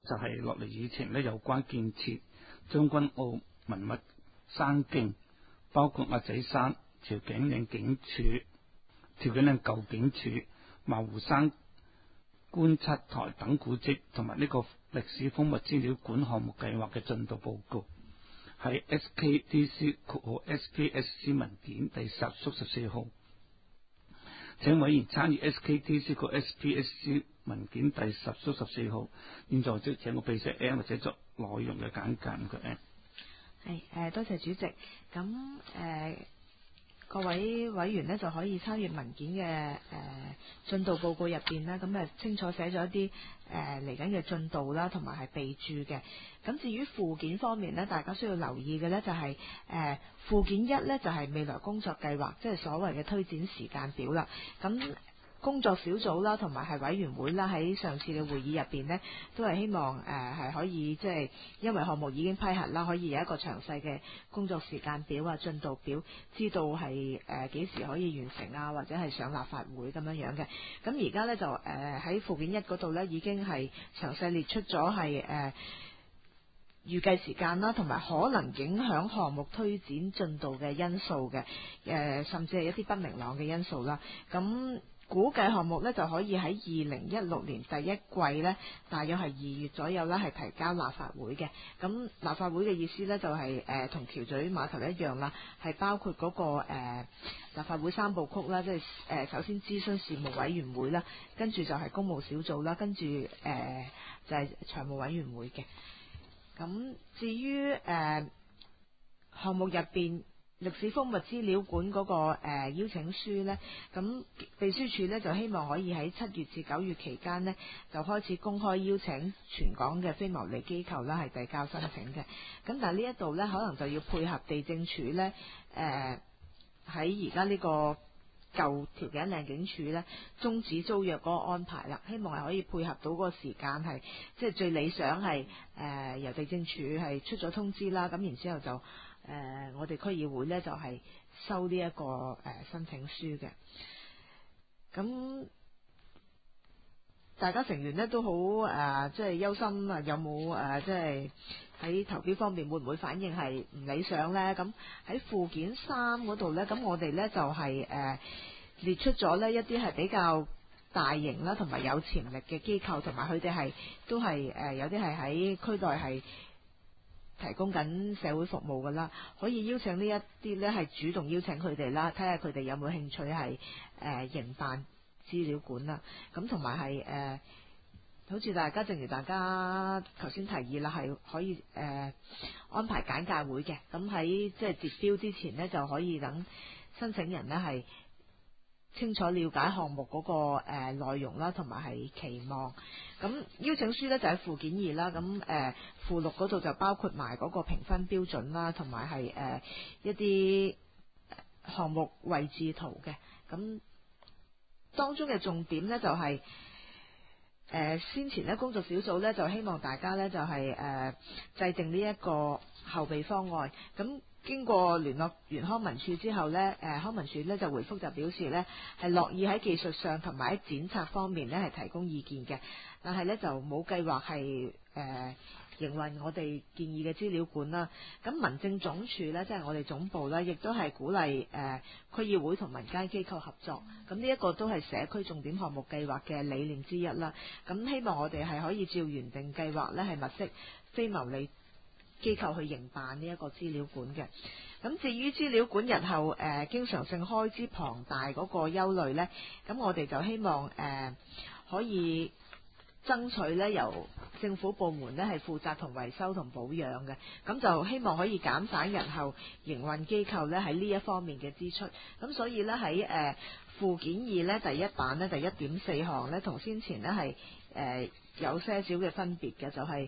就係落嚟議程呢，有關建設將軍澳文物山徑，包括鴨仔山、調景嶺警署、調景嶺舊警署、馬湖山觀察台等古蹟，同埋呢個歷史風物資料館項目計劃嘅進度報告，喺 SKDC/SPSC 文件第10/14號。請委員參閱 SKDC/SPSC 文件第10/14號。現在即請我秘書 M 或者作內容嘅簡介嘅 M。 係多謝主席。咁各位委員呢就可以參閱文件嘅進度報告入邊呢，咁清楚寫咗一啲嚟緊嘅進度啦，同埋係備註嘅。咁至於附件方面呢，大家需要留意嘅呢就係附件1呢就係未來工作計劃，即係所謂嘅推展時間表啦。咁工作小組啦，同埋係委員會啦，喺上次嘅會議入邊呢，都係希望係可以即係因為項目已經批核啦，可以有一個詳細嘅工作時間表啊、進度表，知道係幾時可以完成啊，或者係上立法會咁樣樣嘅。咁而家呢，就喺附件1嗰度呢，已經係詳細列出咗係預計時間啦，同埋可能影響項目推展進度嘅因素嘅，甚至係一啲不明朗嘅因素啦。咁估計項目呢就可以喺2016年第一季呢，大約係2月左右啦，係提交立法會嘅。咁立法會嘅意思呢，就係同橋咀碼頭一樣啦，係包括嗰個立法會3部曲啦，即係首先諮詢事務委員會啦，跟住就係公務小組啦，跟住就係財務委員會嘅。咁至於項目入邊歷史風物資料館嗰個邀請書呢，咁秘書處呢就希望可以喺7月至9月期間呢，就開始公開邀請全港嘅非牟利機構啦，係遞交申請嘅。咁但係呢一度呢，可能就要配合地政署呢，喺而家呢個舊調景嶺警署呢，終止租約嗰個安排啦，希望係可以配合到嗰個時間，係即係最理想係由地政署係出咗通知啦，咁然之後就我哋區議會呢，就係收呢一個申請書嘅。咁大家成員呢都好即係憂心啊，有冇即係喺投標方面會唔會反應係唔理想呢？咁喺附件3嗰度呢，咁我哋呢就係列出咗呢一啲係比較大型啦，同埋有潛力嘅機構，同埋佢哋都係有啲係喺區內係提供緊社會服務噶啦，可以邀請呢一啲呢係主動邀請佢哋啦，睇下佢哋有冇興趣係營辦資料館啦。咁同埋係好似正如大家頭先提議啦，係可以安排簡介會嘅。咁喺即係截標之前呢，就可以等申請人呢係清楚了解項目嗰個內容啦，同埋係期望。咁邀請書呢就喺附件2啦，咁附錄嗰度就包括埋嗰個評分標準啦，同埋係一啲項目位置圖嘅。咁當中嘅重點呢，就係先前呢工作小組呢，就希望大家呢，就係制定呢一個後備方案。咁經過聯絡完康文署之後呢，康文署呢就回覆就表示呢，係樂意喺技術上同埋喺檢測方面呢係提供意見嘅，但係呢就冇計劃係營運我哋建議嘅資料館啦。咁民政總署呢，即係我哋總部呢，亦都係鼓勵區議會同民間機構合作。咁呢一個都係社區重點項目計劃嘅理念之一啦。咁希望我哋係可以照原定計劃呢，係物色非牟利機構去營辦呢一個資料館嘅。咁至於資料館日後經常性開支龐大嗰個憂慮呢，咁我哋就希望可以爭取呢由政府部門呢係負責同維修同保養嘅，咁就希望可以減省日後營運機構呢喺呢一方面嘅支出。咁所以呢，喺附件2呢第一版呢第 1.4 項呢，同先前呢係有些少嘅分別嘅，就係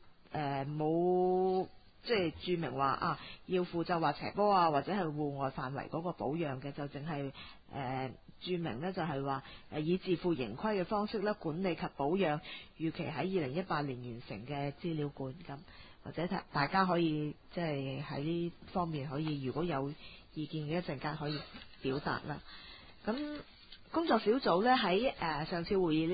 冇即係註明話要負責滑斜坡啊，或者係戶外範圍嗰個保養嘅，就淨係註明呢，就係話以自負盈虧嘅方式咧管理及保養預期喺2018年完成嘅資料館。咁或者大家可以即係喺呢方面可以如果有意見嘅一陣間可以表達啦。咁工作小組呢，喺上次會議呢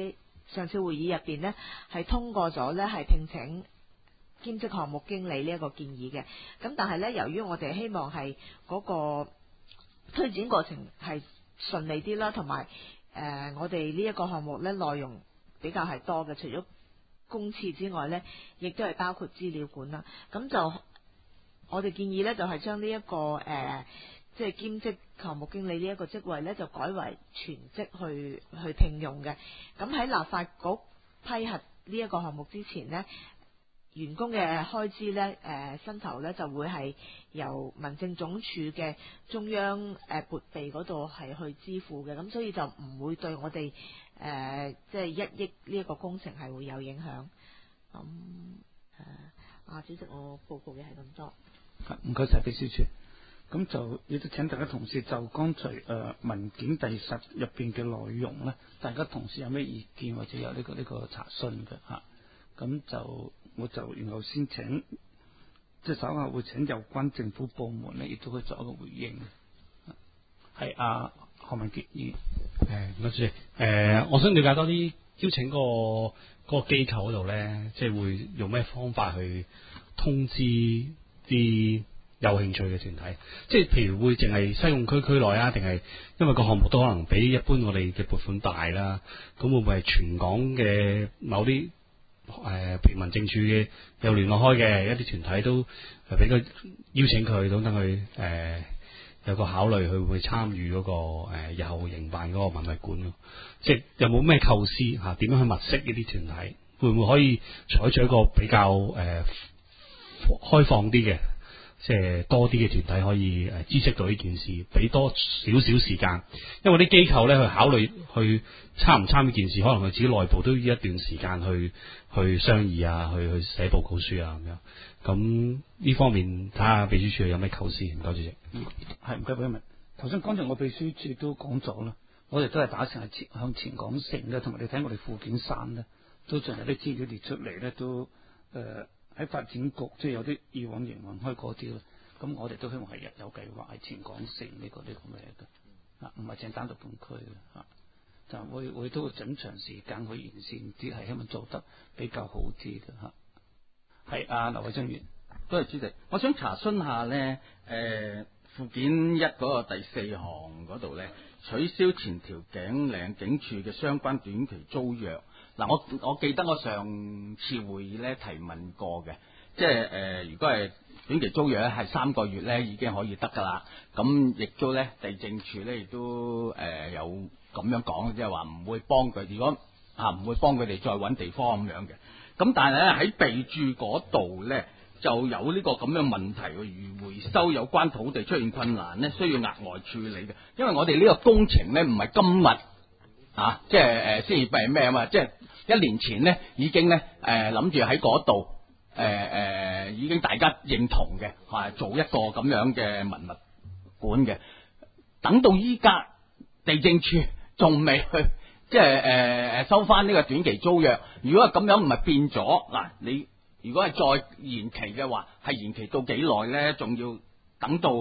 上次會議入邊呢，係通過咗呢係聘請兼職項目經理呢一個建議嘅。咁但係呢，由於我哋希望係嗰個推展過程係順利啲啦，同埋我哋呢一個項目呢內容比較係多嘅，除咗公廁之外呢，亦都係包括資料館啦。咁就我哋建議呢，就係將呢一個即係兼職項目經理呢一個職位呢，就改為全職去聘用嘅。咁喺立法局批核呢一個項目之前呢，員工嘅開支呢，薪酬呢就會係由民政總署嘅中央撥備嗰度係去支付嘅，咁所以就唔會對我哋即係1億呢一個工程係會有影響。咁主席，我報告嘅係咁多。 唔該晒秘書處。咁就亦都請大家同事就剛才文件第10入邊嘅內容咧，大家同事有咩意見或者有呢個查詢嘅嚇。咁就我就然後先請，即係稍後會請有關政府部門咧，亦都可以作一個回應。係何文傑議員。 唔該主席。我想了解多啲，邀請嗰個機構嗰度咧，即係會用咩方法去通知啲有興趣嘅團體？即係譬如會淨係西貢區內啊，定係因為個項目都可能比一般我哋嘅撥款大啦，咁會唔會係全港嘅某啲譬如民政處嘅有聯絡開嘅一啲團體都俾個邀請佢，等佢有個考慮，佢會唔會參與嗰個日後營辦嗰個文物館咯？即係有冇咩構思嚇？點樣去物色呢啲團體？會唔會可以採取一個比較開放啲嘅？即係多啲嘅團體可以知悉到呢件事，俾多少少時間，因為啲機構咧去考慮去參唔參呢件事，可能佢自己內部都要一段時間去商議啊，去寫報告書啊咁樣。咁呢方面睇下秘書處有咩構思？唔該主席。 係唔該，寶文。頭先剛才我秘書處都講咗啦，我哋都係打算係向前港城嘅，同埋你睇我哋附件3咧，都仲有啲資料列出嚟咧，都喺發展局即係有啲以往營運開嗰啲咧，咁我哋都希望係有計劃係前港城呢個咩嘅，唔係淨單獨半區嘅嚇，就會都會整長時間去完善啲，係希望做得比較好啲嘅嚇。係劉偉章議員， 多謝主席，我想查詢下咧，附件1嗰個第4項嗰度咧，取消前條頸嶺警署嘅相關短期租約。嗱，我記得我上次會議咧提問過嘅，即係如果係短期租約咧係3個月咧已經可以得㗎啦。咁亦都咧地政處咧亦都有咁樣講，即係話唔會幫佢，如果唔會幫佢哋再揾地方咁樣嘅。咁但係咧喺備註嗰度咧就有呢個咁樣問題，如回收有關土地出現困難咧，需要額外處理嘅。因為我哋呢個工程咧唔係今日即係先至係咩啊嘛，即係1年前咧已經咧諗住喺嗰度已經大家認同嘅做一個咁樣嘅文物館嘅。等到依家地政處仲未去即係收翻呢個短期租約，如果係咁樣唔係變咗嗱，你如果係再延期嘅話，係延期到幾耐咧？仲要等到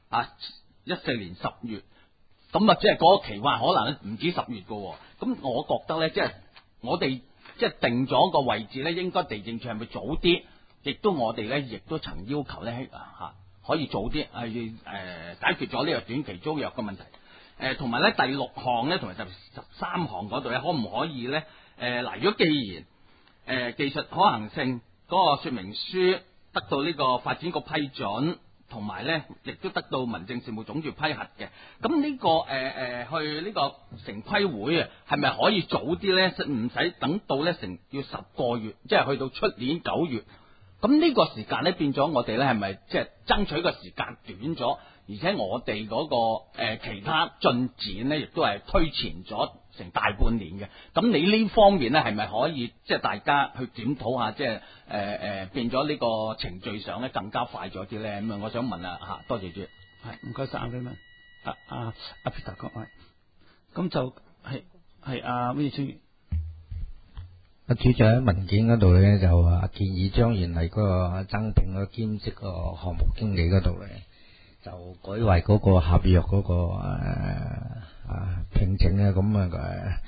14年10月，咁啊即係嗰個期話可能唔止10月㗎。咁我覺得咧，即係我哋即係定咗個位置咧，應該地政處係咪早啲？亦都我哋咧，亦都曾要求咧可以早啲解決咗呢個短期租約嘅問題。同埋咧第6項咧，同埋第13項嗰度咧，可唔可以咧？如果既然技術可行性嗰個說明書得到呢個發展局批准，同埋咧亦都得到民政事務總署批核嘅，咁呢個去呢個城規會啊，係咪可以早啲咧？唔使等到咧成要10個月，即係去到出年9月。咁呢個時間咧變咗，我哋咧係咪即係爭取個時間短咗？而且我哋嗰個其他進展咧，亦都係推前咗成大半年嘅。咁你呢方面咧，係咪可以即係大家去檢討下，即係變咗呢個程序上咧更加快咗啲咧？咁啊，我想問下，多謝主席。 係唔該晒阿 Raymond，阿 Peter 各位，咁就係阿咩專員。 處長喺文件嗰度咧就建議將原嚟嗰個增聘個兼職個項目經理嗰度咧，就改為嗰個合約嗰個聘請咧，咁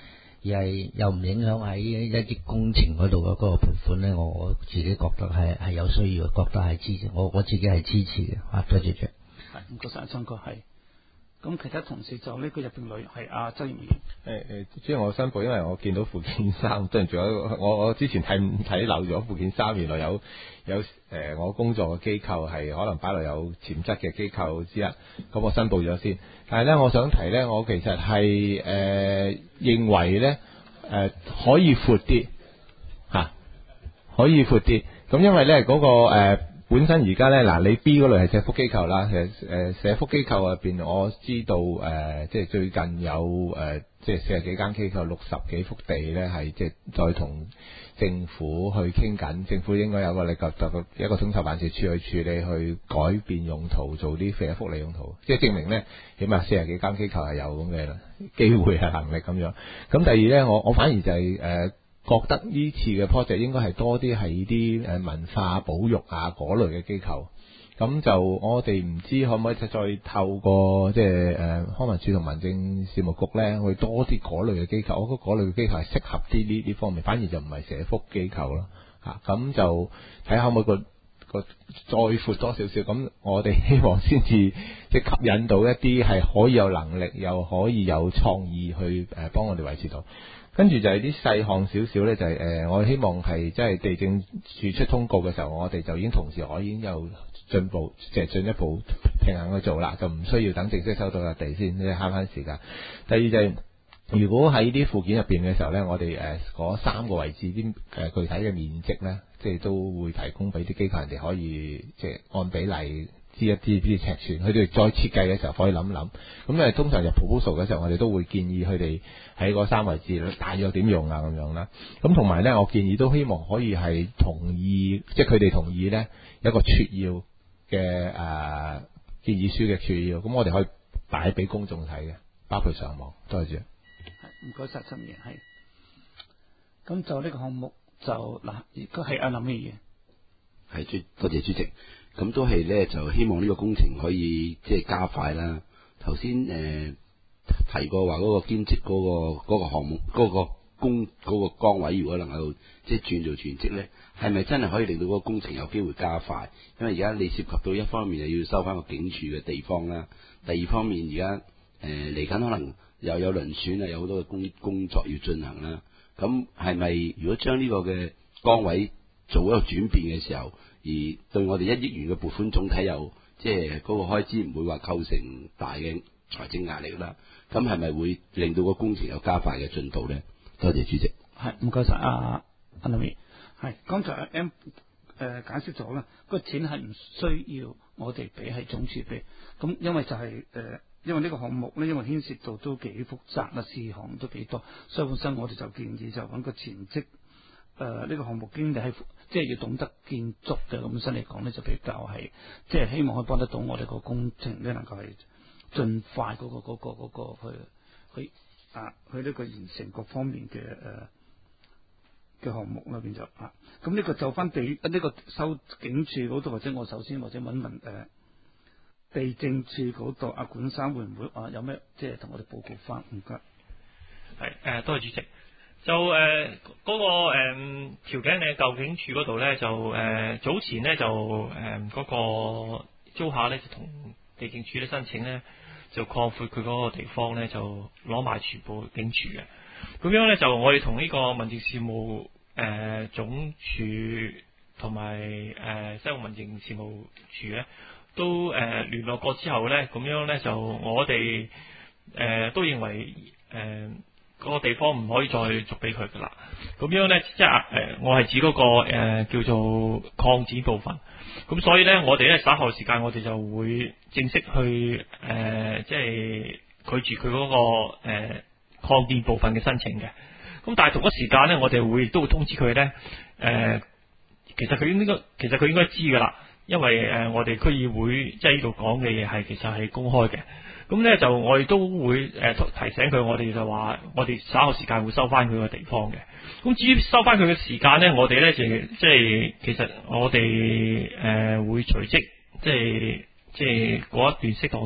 而係又唔影響喺一啲工程嗰度嘅嗰個撥款咧，我自己覺得係有需要，覺得係支持，我自己係支持嘅。多謝主。 係唔該晒，張哥係。咁其他同事就呢個入邊內容係阿周議員。 主要我申報，因為我見到附件3，對唔住我之前睇漏咗附件3，原來有我工作嘅機構係可能擺落有潛質嘅機構之一，咁我申報咗先。但係咧，我想提咧，我其實係認為咧可以闊啲嚇，可以闊啲。咁因為咧嗰個本身而家咧嗱，你 B 嗰類係社福機構啦，其實社福機構入邊，我知道即係最近有即係40幾間機構60幾幅地咧，係即係再同政府去傾緊，政府應該有個一個統籌辦事處去處理，去改變用途，做啲社福利用途，即係證明咧，起碼40幾間機構係有咁嘅機會係能力咁樣。咁第二咧，我反而就係覺得呢次嘅 project 應該係多啲係啲文化保育啊嗰類嘅機構，咁就我哋唔知可唔可以再透過即係康文署同民政事務局咧，去多啲嗰類嘅機構，我覺得嗰類嘅機構係適合啲呢方面，反而就唔係社福機構咯嚇，咁就睇下可唔可以個再闊多少少，咁我哋希望先至即係吸引到一啲係可以有能力又可以有創意去幫我哋維持到。跟住就係啲細項少少咧，就係我希望係即係地政處出通告嘅時候，我哋就已經同時可以有進步，即係進一步平衡去做啦，就唔需要等正式收到嘅地先，即係慳翻時間。第二就係如果喺啲附件入邊嘅時候咧，我哋嗰3個位置啲具體嘅面積咧，即係都會提供俾啲機構人哋可以即係按比例知一啲尺寸，佢哋再設計嘅時候可以諗諗。咁通常入 proposal 嘅時候，我哋都會建議佢哋喺嗰3位置大約點用啊咁樣啦。咁同埋咧，我建議都希望可以係同意，即係佢哋同意咧一個撮要嘅建議書嘅撮要，咁我哋可以擺俾公眾睇嘅，包括上網。多謝。 唔該晒，陳議員係。咁就呢個項目就嗱，而家係阿林議員。 係多謝主席。咁都係咧，就希望呢個工程可以即係加快啦。頭先提過話嗰個兼職嗰個項目嗰個崗位，如果能夠即係轉做全職咧，係咪真係可以令到嗰個工程有機會加快？因為而家你涉及到一方面又要收翻個警署嘅地方啦，第二方面而家嚟緊可能又有遴選啊，有好多嘅工作要進行啦。咁係咪如果將呢個嘅崗位做一個轉變嘅時候，而對我哋1億元嘅撥款總體又即係嗰個開支唔會話構成大嘅財政壓力啦？咁係咪會令到個工程有加快嘅進度咧？多謝主席。 係唔該晒，阿林議員。係剛才阿 M 解釋咗啦，個錢係唔需要我哋俾，係總署俾。咁因為就係因為呢個項目咧，因為牽涉到都幾複雜啦，事項都幾多，所以本身我哋就建議就揾個全職呢個項目經理係即係要懂得建築嘅，咁本身嚟講咧就比較係即係希望可以幫得到我哋個工程咧，能夠係盡快嗰個去呢個完成各方面嘅項目啦，變咗咁呢個就翻呢個收警署嗰度，或者我首先或者問地政處嗰度阿管生會唔會有咩即係同我哋報告翻？唔該。 係多謝主席。就嗰個調景嶺舊警署嗰度咧，就早前咧就嗰個租客咧就同地政處咧申請咧，就擴闊佢嗰個地方咧，就攞埋全部警署嘅。咁樣咧就我哋同呢個民政事務總署同埋西澳民政事務處咧都聯絡過之後咧，咁樣咧就我哋都認為嗰個地方唔可以再續俾佢噶啦。咁樣咧即係我係指嗰個叫做擴展部分。咁所以咧我哋咧稍後時間我哋就會正式去即係拒絕佢嗰個擴建部分嘅申請嘅。咁但係同一時間咧，我哋會都會通知佢咧其實佢應該知噶啦，因為我哋區議會即係呢度講嘅嘢係其實係公開嘅。咁咧就我哋都會提醒佢，我哋就話我哋稍後時間會收翻佢個地方嘅。咁至於收翻佢嘅時間咧，我哋咧就即係其實我哋會隨即即係嗰一段適當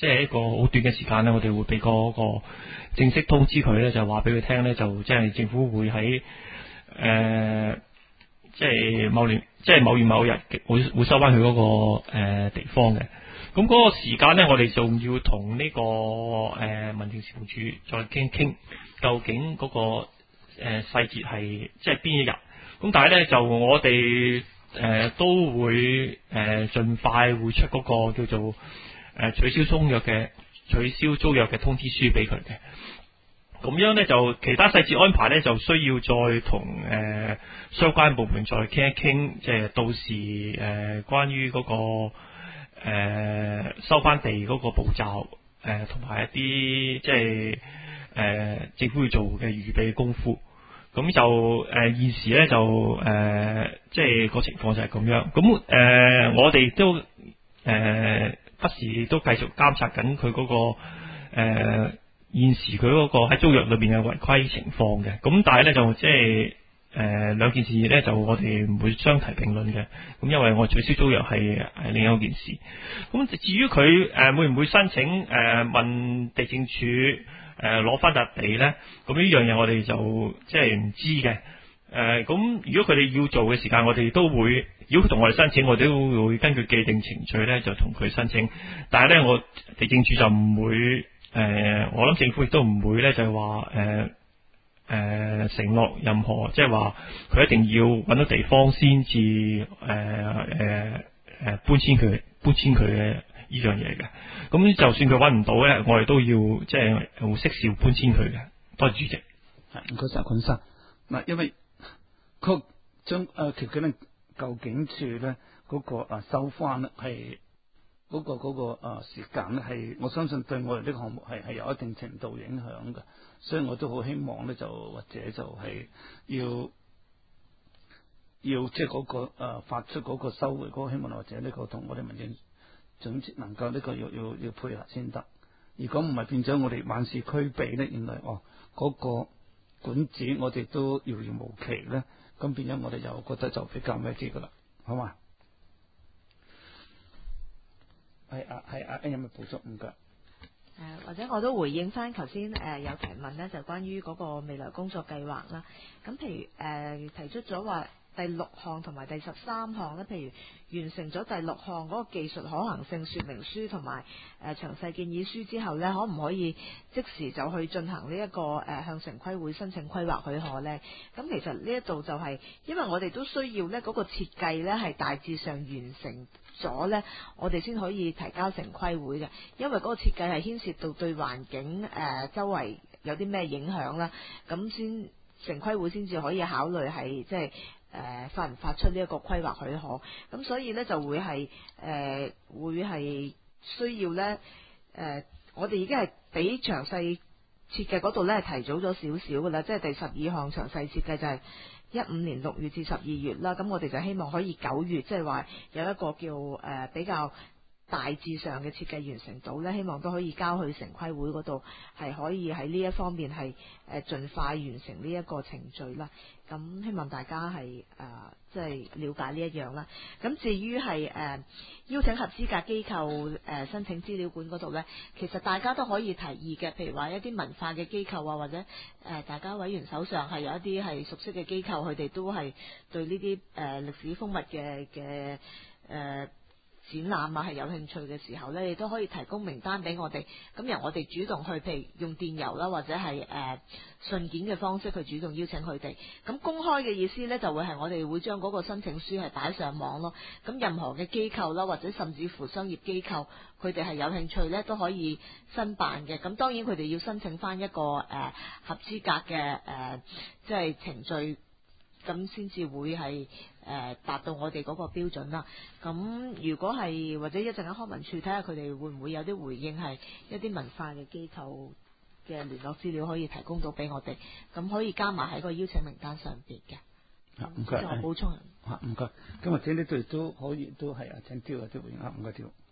即係一個好短嘅時間咧，我哋會俾嗰個正式通知佢咧，就話俾佢聽咧，就即係政府會喺即係某月某日會收翻佢嗰個地方嘅。咁嗰個時間咧，我哋仲要同呢個民政事務處再傾，究竟嗰個細節係即係邊一日。咁但係咧，就我哋都會盡快會出嗰個叫做取消租約嘅通知書俾佢嘅。咁樣咧，就其他細節安排咧，就需要再同相關部門再傾一傾，即係到時關於嗰個收翻地嗰個步驟，同埋一啲即係政府要做嘅預備功夫。咁就現時咧就即係個情況就係咁樣。咁我哋都不時都繼續監察緊佢嗰個現時佢嗰個喺租約裏邊嘅違規情況嘅。咁但係咧就即係兩件事咧就我哋唔會相提並論嘅。咁因為我取消租約係另一件事。咁至於佢會唔會申請問地政處攞翻笪地咧？咁呢樣嘢我哋就即係唔知嘅。咁如果佢哋要做嘅時間，我哋都會，如果佢同我哋申請，我哋都會根據既定程序咧，就同佢申請。但係咧，我地政處就唔會，我諗政府亦都唔會咧，就係話承諾任何，即係話佢一定要揾到地方先至搬遷佢嘅呢樣嘢嘅。咁就算佢揾唔到咧，我哋都要即係會適時搬遷佢嘅。多謝主席。 唔該晒，鄺生。嗱，因為佢將條件咧，究竟處咧嗰個收翻咧係嗰個時間咧係，我相信對我哋呢個項目係有一定程度影響嘅，所以我都好希望咧就或者就係要即係嗰個發出嗰個收回嗰個希望，或者呢個同我哋民政總之能夠呢個要配合先得。如果唔係變咗我哋萬事俱備咧，原來嗰個管子我哋都遙遙無期咧，咁變咗我哋又覺得就比較咩啲噶啦，好嘛？係有咩補充？唔該。 或者我都回應翻頭先有提問咧，就關於嗰個未來工作計劃啦。咁譬如提出咗話第6項同埋第13項咧，譬如完成咗第6項嗰個技術可行性說明書同埋詳細建議書之後咧，可唔可以即時就去進行呢一個向城規會申請規劃許可咧？咁其實呢一度就係因為我哋都需要咧嗰個設計咧係大致上完成咗咧，我哋先可以提交城規會嘅，因為嗰個設計係牽涉到對環境周圍有啲咩影響啦，咁先城規會先至可以考慮係即係發唔發出呢一個規劃許可。咁所以咧就會係需要咧我哋已經係俾詳細設計嗰度咧提早咗少少噶啦，即係第12項詳細設計就係15年6月至12月啦，咁我哋就希望可以9月，即係話有一個叫比較大致上嘅設計完成到咧，希望都可以交去城規會嗰度，係可以喺呢一方面係盡快完成呢一個程序啦。咁希望大家係即係了解呢一樣啦。咁至於係邀請合資格機構申請資料館嗰度咧，其實大家都可以提議嘅，譬如話一啲文化嘅機構啊，或者大家委員手上係有一啲係熟悉嘅機構，佢哋都係對呢啲歷史風物嘅展覽啊係有興趣嘅時候咧，你都可以提供名單俾我哋，咁由我哋主動去，譬如用電郵啦，或者係信件嘅方式去主動邀請佢哋。咁公開嘅意思咧，就會係我哋會將嗰個申請書係擺上網咯。咁任何嘅機構啦，或者甚至乎商業機構，佢哋係有興趣咧，都可以申辦嘅。咁當然佢哋要申請翻一個合資格嘅即係程序，咁先至會係達到我哋嗰個標準啦。咁如果係或者一陣間康文署睇下佢哋會唔會有啲回應，係一啲文化嘅機構嘅聯絡資料可以提供到俾我哋，咁可以加埋喺個邀請名單上邊嘅。 唔該。 我補充。 唔該。咁或者呢度都可以都係請刁有啲回應啊，唔該刁。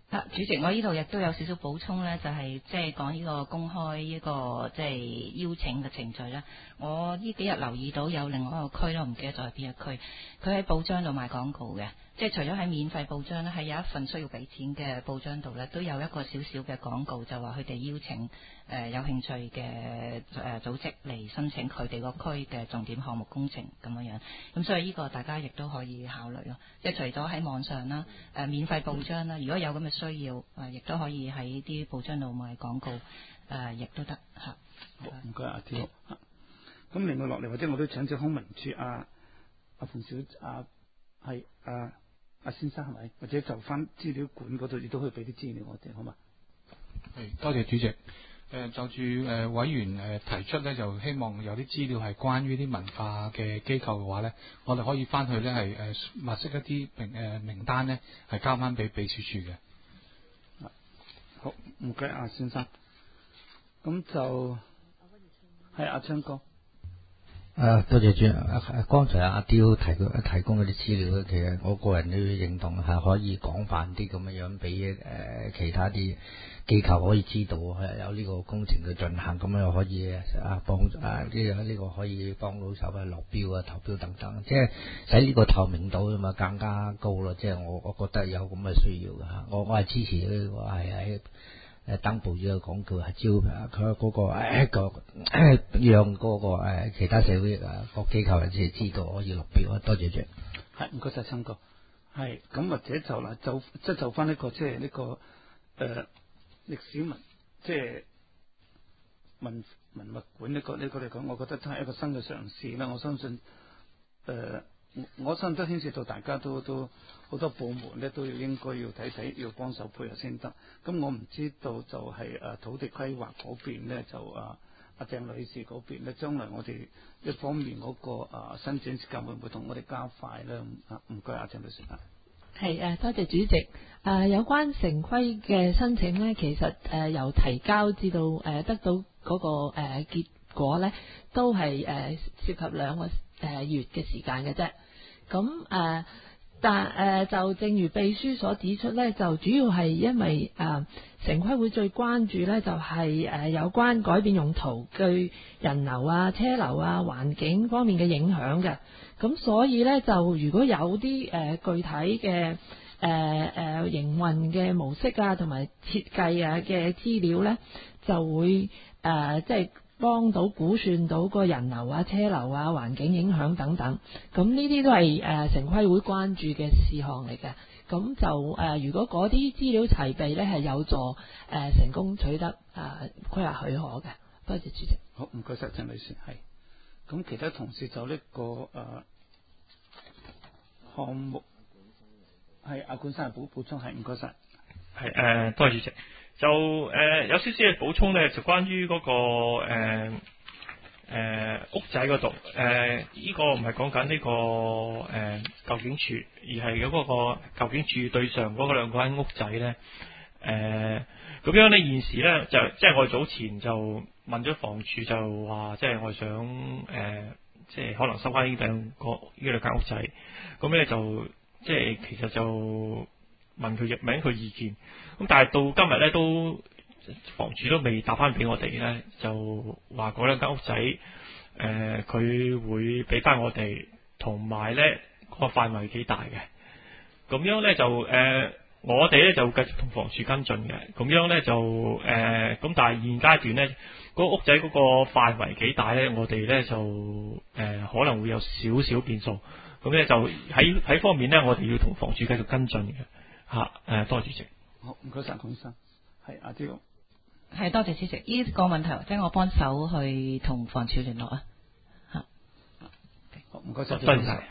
主席，我呢度亦都有少少補充呢，就係即係講呢個公開呢個即係邀請嘅程序啦。我呢幾日留意到有另外一個區咯，唔記得咗係邊一區，佢喺報章度賣廣告嘅，即係除咗喺免費報章呢，喺有一份需要俾錢嘅報章度呢，都有一個少少嘅廣告，就話佢哋邀請有興趣嘅組織嚟申請佢哋個區嘅重點項目工程咁樣樣。咁所以呢個大家亦都可以考慮咯。即係除咗喺網上啦，免費報章啦，如果有咁嘅需要，亦都可以喺啲報章度賣廣告，亦都得嚇。 好，唔該阿天。咁另外落嚟，或者我都請咗康文署阿馮小係阿先生係咪？或者就翻資料館嗰度，亦都可以俾啲資料我哋，好嘛？ 係，多謝主席。就住委員提出咧，就希望有啲資料係關於啲文化嘅機構嘅話咧，我哋可以翻去咧係物色一啲名單咧，係交翻俾秘書處嘅。 好，唔該阿先生。咁就係阿昌哥。 多謝主。剛才阿刁提供嗰啲資料咧，其實我個人都認同係可以廣泛啲咁樣俾其他啲機構可以知道有呢個工程嘅進行，咁樣可以幫呢個可以幫到手落標投標等等，即係使呢個透明度嘛更加高咯。即係我覺得有咁嘅需要嘅嚇，我係支持呢個係喺登報紙嘅廣告係招佢嗰個讓嗰個其他社會各機構人士知道可以落標。多謝主。 係唔該晒昌哥。係咁或者就嗱就翻呢個即係呢個歷史文即係文物館呢個嚟講，我覺得都係一個新嘅嘗試啦。我相信我相信都牽涉到大家都好多部門咧都應該要睇，要幫手配合先得。咁我唔知道就係土地規劃嗰邊咧，就阿鄭女士嗰邊咧，將來我哋一方面嗰個申請時間會唔會同我哋加快咧？唔該，阿鄭女士。 係多謝主席。有關城規嘅申請呢，其實由提交至到得到嗰個結果呢，都係涉及2個月嘅時間嘅啫。咁但就正如秘書所指出呢，就主要係因為城規會最關注呢，就係有關改變用途對人流啊、車流啊、環境方面嘅影響嘅。咁所以呢，就如果有啲具體嘅營運嘅模式啊，同埋設計啊嘅資料呢，就會即係幫到估算到個人流啊、車流啊、環境影響等等。咁呢啲都係城規會關注嘅事項嚟嘅。咁就如果嗰啲資料齊備呢，係有助成功取得規劃許可嘅。多謝主席。 好，唔該晒鄭女士。係。咁其他同事就呢個項目係阿管生補充係唔該晒。 係多謝主席。就有少少嘅補充咧，就關於嗰個屋仔嗰度呢個唔係講緊呢個舊警署，而係嗰個舊警署對上嗰兩間屋仔咧。咁樣咧現時咧就即係我哋早前就問咗房署，就話即係我想即係可能收翻呢兩間屋仔。咁咧就即係其實就問佢意見。咁但係到今日咧都房署都未答翻俾我哋咧，就話嗰兩間屋仔佢會俾翻我哋，同埋咧個範圍幾大嘅。咁樣咧就我哋咧就繼續同房署跟進嘅。咁樣咧就咁，但係現階段咧嗰個屋仔嗰個範圍幾大咧，我哋咧就可能會有少少變數。咁咧就喺方面咧，我哋要同房署繼續跟進嘅嚇。多謝主席。 好，唔該晒，孔生。係阿刁。 係多謝主席。呢個問題或者我幫手去同房署聯絡啊。嚇。 好，唔該晒。 多謝晒。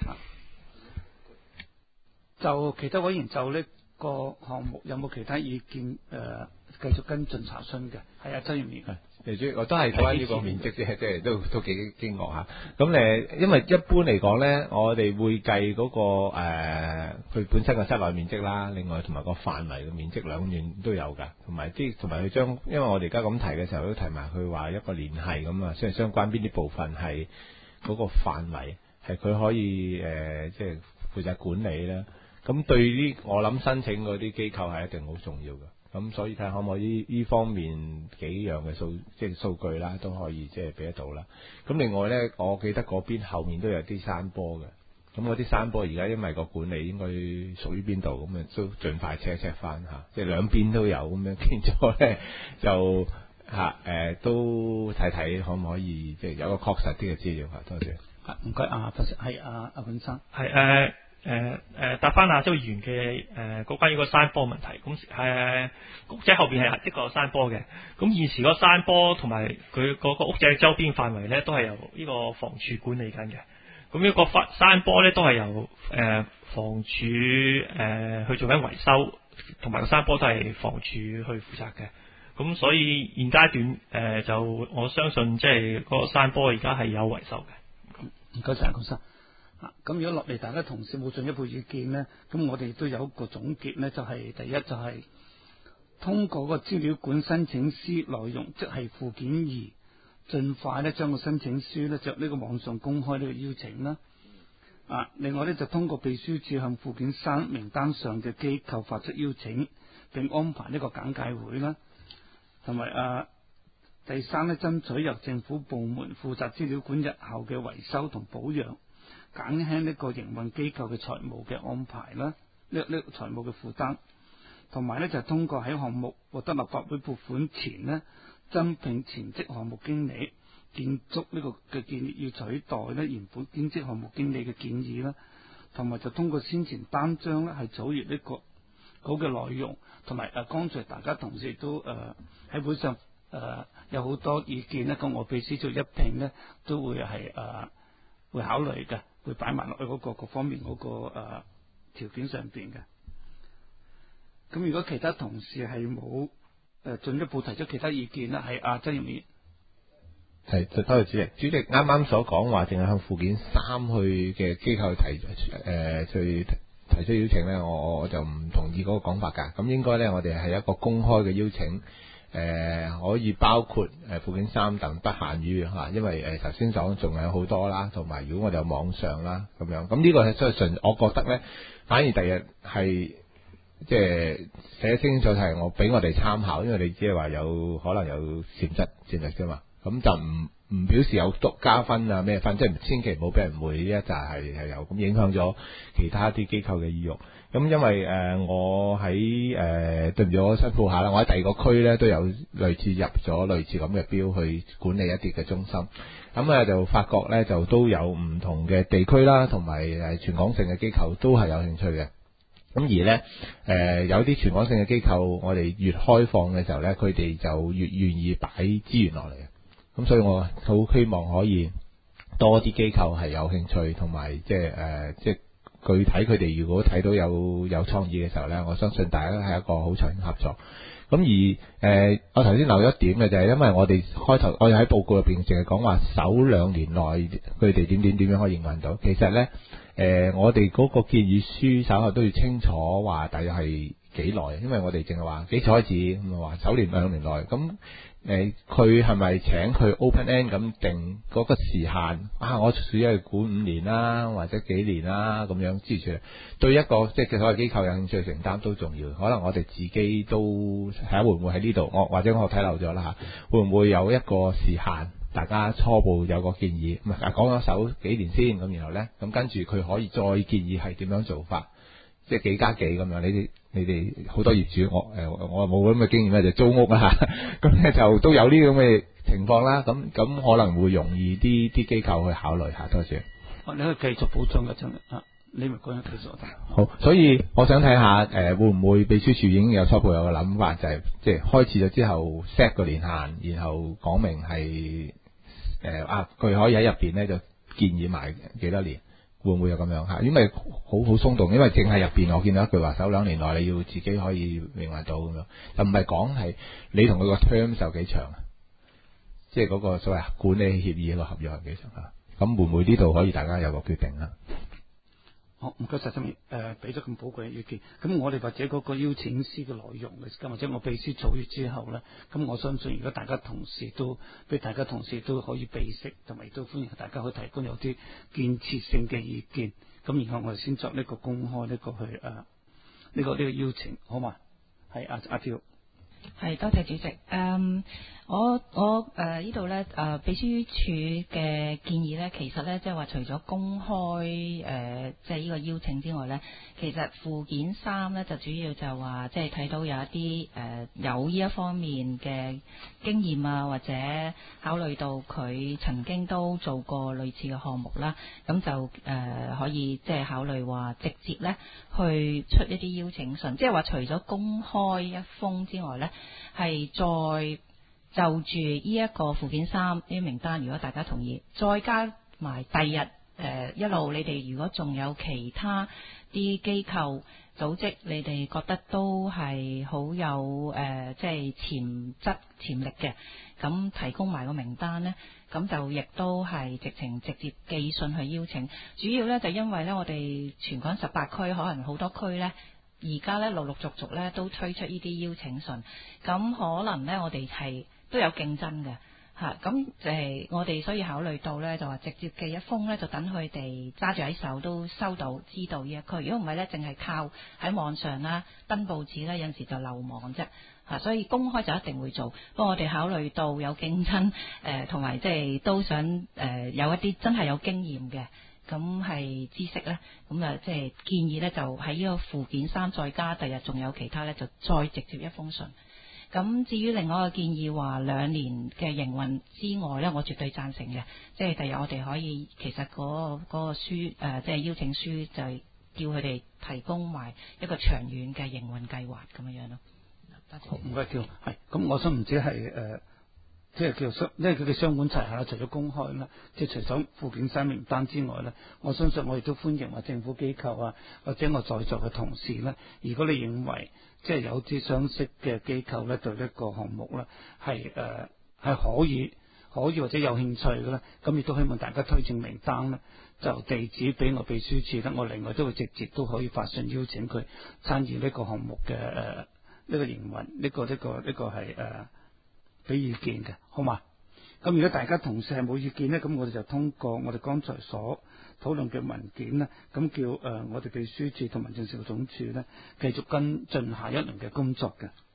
就其他委員就呢個項目有冇其他意見繼續跟進查詢嘅？係啊，周元明。 我都係關於個面積啫，即係都幾驚愕嚇。咁因為一般嚟講咧，我哋會計嗰個佢本身嘅室內面積啦，另外同埋個範圍嘅面積兩樣都有㗎，同埋佢將，因為我哋而家咁提嘅時候都提埋佢話一個聯繫咁啊，雖然相關邊啲部分係嗰個範圍係佢可以即係負責管理啦。 咁對於我諗申請嗰啲機構係一定好重要嘅。咁所以睇下可唔可以呢方面幾樣嘅數據啦，都可以即係俾得到啦。咁另外咧，我記得嗰邊後面都有啲山坡嘅。咁嗰啲山坡而家因為個管理應該屬於邊度，咁啊都盡快 check 翻嚇，即係兩邊都有咁樣，變咗咧就都睇睇可唔可以即係有個確實啲嘅資料嚇。多謝。 唔該係阿本生。 係答翻阿周議員嘅關於個山坡問題。咁屋仔後邊係一個山坡嘅。咁現時個山坡同埋佢嗰個屋仔周邊範圍咧，都係由呢個房署管理緊嘅。咁呢個山坡咧都係由房署去做緊維修，同埋個山坡都係房署去負責嘅。咁所以現階段就我相信即係個山坡而家係有維修嘅。 唔該晒，鄺生。咁如果落嚟大家同事冇進一步意見呢，咁我哋都有一個總結呢，就係第一就係通過個資料館申請書內容，即係附件2，盡快咧將個申請書咧着呢個網上公開呢個邀請啦。另外咧就通過秘書處向附件3名單上嘅機構發出邀請，並安排呢個簡介會啦。同埋第三咧，爭取由政府部門負責資料館日後嘅維修同保養，減輕呢個營運機構嘅財務嘅安排啦，呢個財務嘅負擔。同埋咧就通過喺項目獲得立法會撥款前呢，增聘全職項目經理，建築呢個嘅建議要取代咧原本兼職項目經理嘅建議啦。同埋就通過先前單張咧係草擬呢個稿嘅內容，同埋剛才大家同事都喺會上有好多意見咧，咁我秘書處一併咧都會係會考慮嘅，會擺埋落去嗰個各方面嗰個條件上邊嘅。咁如果其他同事係冇進一步提出其他意見啦，係曾業勉。 係，多謝主席。主席啱啱所講話，淨係向附件3去嘅機構提出邀請咧，我就唔同意嗰個講法㗎。咁應該咧，我哋係一個公開嘅邀請，可以包括附件3等，不限於嚇，因為頭先講仲有好多啦，同埋如果我哋有網上啦咁樣，咁呢個係真係純，我覺得咧，反而第日係。即係寫清楚係我俾我哋參考，因為你只係話有可能有潛質戰略啫嘛，咁就唔表示有加分啊咩分，即係千祈唔好俾人誤會呢一紮係有咁影響咗其他啲機構嘅意欲。咁因為我喺對唔住我辛苦下啦，我喺第二個區咧都有類似入咗類似咁嘅標去管理一啲嘅中心，咁就發覺咧就都有唔同嘅地區啦，同埋全港性嘅機構都係有興趣嘅。咁而咧，有啲全港性嘅機構，我哋越開放嘅時候咧，佢哋就越願意擺資源落嚟嘅。咁所以我好希望可以多啲機構係有興趣，同埋即係具體佢哋如果睇到有創意嘅時候咧，我相信大家係一個好長遠合作。咁而我頭先漏咗一點嘅就係，因為我哋開頭我哋喺報告入邊淨係講話首2年內佢哋點樣可以營運到，其實咧。我哋嗰個建議書稍後都要清楚話，大約係幾耐？因為我哋淨係話幾時開始咁話，首2年內咁佢係咪請佢 open end 咁定嗰個時限？我只係管5年啦，或者幾年啦咁樣支持。對一個即係所謂機構有興趣承擔都重要。可能我哋自己都睇下會唔會喺呢度，或者我睇漏咗啦嚇，會唔會有一個時限？大家初步有個建議，唔係講咗首幾年先咁，然後咧咁跟住佢可以再建議係點樣做法，即係幾加幾咁樣。你哋好多業主，我冇咁嘅經驗咧，就租屋啦嚇，咁咧就都有呢咁嘅情況啦。咁可能會容易啲機構去考慮下。多謝。 你可以繼續補充嘅真係你咪講緊技術得。 好，所以我想睇下會唔會秘書處已經有初步有個諗法，就係即係開始咗之後 set 個年限，然後講明係佢可以喺入邊咧就建議埋幾多年，會唔會有咁樣嚇？因為好鬆動，因為淨係入邊我見到一句話，首2年內你要自己可以營運到咁樣，就唔係講係你同佢個 terms 有幾長啊？即係嗰個所謂管理協議個合約有幾長啊？咁會唔會呢度可以大家有個決定啊？ 好，唔該晒，新明俾咗咁寶貴嘅意見。咁我哋或者嗰個邀請詩嘅內容嘅，或者我秘書草閱之後咧，咁我相信如果大家同事都俾大家同事都可以備悉，同埋亦都歡迎大家可以提供有啲建設性嘅意見。咁然後我哋先作呢個公開呢個去呢個邀請，好嘛？係阿條。 係，多謝主席。我呢度咧秘書處嘅建議咧，其實咧即係話除咗公開即係呢個邀請之外咧，其實附件3咧就主要就話即係睇到有一啲有呢一方面嘅經驗啊，或者考慮到佢曾經都做過類似嘅項目啦，咁就可以即係考慮話直接咧去出一啲邀請信，即係話除咗公開一封之外咧，係再就住呢一個附件3呢啲名單，如果大家同意，再加埋第日一路你哋如果仲有其他啲機構組織，你哋覺得都係好有即係潛力嘅，咁提供埋個名單呢，咁就亦都係直接寄信去邀請。主要呢，就因為呢，我哋全港18區可能好多區呢。而家咧陸續咧都推出呢啲邀請信，咁可能咧我哋係都有競爭嘅嚇，咁我哋所以考慮到咧就話直接寄一封咧，就等佢哋揸住喺手都收到知道呢一區。如果唔係咧，淨係靠喺網上啦登報紙咧，有陣時就漏網啫嚇，所以公開就一定會做。不過我哋考慮到有競爭同埋即係都想有一啲真係有經驗嘅。咁係知識咧，咁即係建議咧，就喺呢個附件3再加，第日仲有其他咧，就再直接一封信。咁至於另外一個建議話2年嘅營運之外咧，我絕對贊成嘅。即係第日我哋可以其實嗰個書即係邀請書就係叫佢哋提供埋一個長遠嘅營運計劃咁樣咯。多謝。 唔該，叫係。咁我想唔知係即係叫因為佢嘅雙管齊下，除咗公開啦，即係除咗附件3名單之外咧，我相信我亦都歡迎話政府機構啊，或者我在座嘅同事咧，如果你認為即係有啲相識嘅機構咧，對呢個項目咧係可以或者有興趣嘅咧，咁亦都希望大家推薦名單咧，就地址俾我秘書處咧，我另外都會直接都可以發信邀請佢參與呢個項目嘅呢個營運，呢個係俾意見嘅，好嘛？咁如果大家同事係冇意見呢，咁我哋就通過我哋剛才所討論嘅文件呢，咁叫我哋秘書處同民政事務總署呢繼續跟進下一輪嘅工作嘅。